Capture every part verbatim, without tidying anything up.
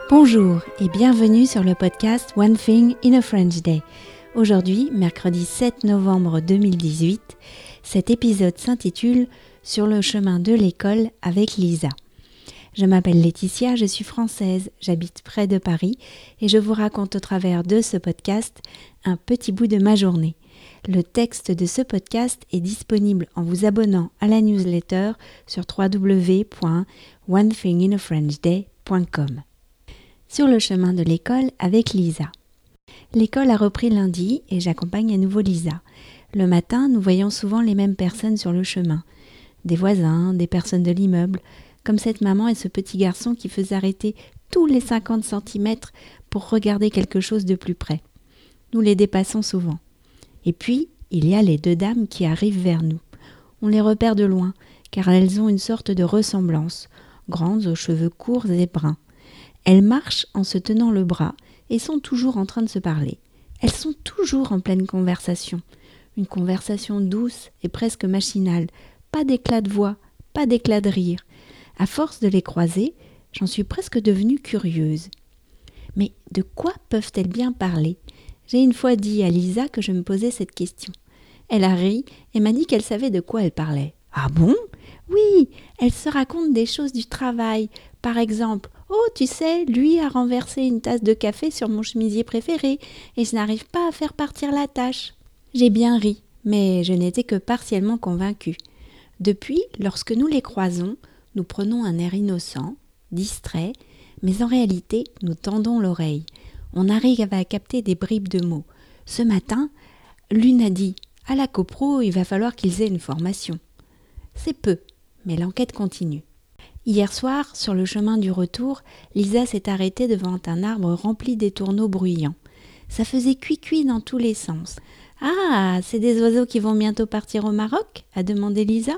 Bonjour et bienvenue sur le podcast One Thing in a French Day. Aujourd'hui, mercredi sept novembre deux mille dix-huit, cet épisode s'intitule « Sur le chemin de l'école avec Lisa ». Je m'appelle Laetitia, je suis française, j'habite près de Paris et je vous raconte au travers de ce podcast un petit bout de ma journée. Le texte de ce podcast est disponible en vous abonnant à la newsletter sur w w w point one thing in a french day point com. Sur le chemin de l'école avec Lisa. L'école a repris lundi et j'accompagne à nouveau Lisa. Le matin, nous voyons souvent les mêmes personnes sur le chemin. Des voisins, des personnes de l'immeuble, comme cette maman et ce petit garçon qui faisait arrêter tous les cinquante centimètres pour regarder quelque chose de plus près. Nous les dépassons souvent. Et puis, il y a les deux dames qui arrivent vers nous. On les repère de loin, car elles ont une sorte de ressemblance, grandes aux cheveux courts et bruns. Elles marchent en se tenant le bras et sont toujours en train de se parler. Elles sont toujours en pleine conversation. Une conversation douce et presque machinale. Pas d'éclat de voix, pas d'éclat de rire. À force de les croiser, j'en suis presque devenue curieuse. Mais de quoi peuvent-elles bien parler ? J'ai une fois dit à Lisa que je me posais cette question. Elle a ri et m'a dit qu'elle savait de quoi elle parlait. « Ah bon ? Oui, elle se raconte des choses du travail. Par exemple, « Oh, tu sais, lui a renversé une tasse de café sur mon chemisier préféré et je n'arrive pas à faire partir la tâche. » J'ai bien ri, mais je n'étais que partiellement convaincue. Depuis, lorsque nous les croisons, nous prenons un air innocent, distrait, mais en réalité, nous tendons l'oreille. On arrive à capter des bribes de mots. Ce matin, l'une a dit « À la copro, il va falloir qu'ils aient une formation. » C'est peu, mais l'enquête continue. Hier soir, sur le chemin du retour, Lisa s'est arrêtée devant un arbre rempli d'étourneaux bruyants. Ça faisait cuit-cuit dans tous les sens. « Ah, c'est des oiseaux qui vont bientôt partir au Maroc ?» a demandé Lisa.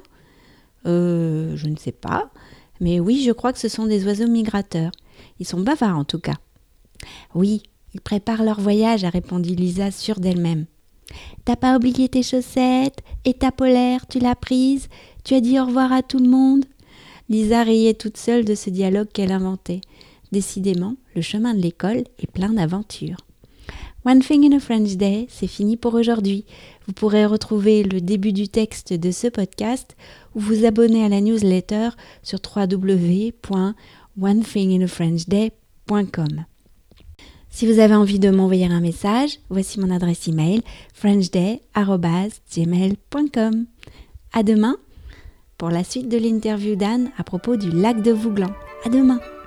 « Euh, je ne sais pas, mais oui, je crois que ce sont des oiseaux migrateurs. Ils sont bavards en tout cas. »« Oui, ils préparent leur voyage, » a répondu Lisa, sûre d'elle-même. « T'as pas oublié tes chaussettes et ta polaire, tu l'as prise? Tu as dit au revoir à tout le monde ?» Lisa riait toute seule de ce dialogue qu'elle inventait. Décidément, le chemin de l'école est plein d'aventures. One Thing in a French Day, c'est fini pour aujourd'hui. Vous pourrez retrouver le début du texte de ce podcast ou vous abonner à la newsletter sur w w w point one thing in a french day point com. Si vous avez envie de m'envoyer un message, voici mon adresse email frenchday arobase gmail point com. À demain pour la suite de l'interview d'Anne à propos du lac de Vouglan. À demain!